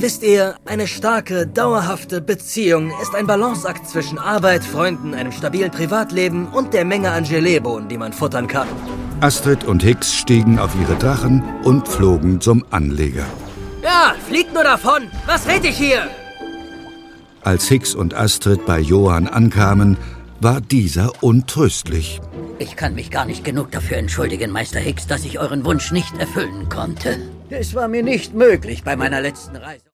Wisst ihr, eine starke, dauerhafte Beziehung ist ein Balanceakt zwischen Arbeit, Freunden, einem stabilen Privatleben und der Menge an Geleebohnen, die man futtern kann. Astrid und Hicks stiegen auf ihre Drachen und flogen zum Anleger. Ja, fliegt nur davon! Was red ich hier? Als Hicks und Astrid bei Johann ankamen, war dieser untröstlich. Ich kann mich gar nicht genug dafür entschuldigen, Meister Hicks, dass ich euren Wunsch nicht erfüllen konnte. Es war mir nicht möglich bei meiner letzten Reise.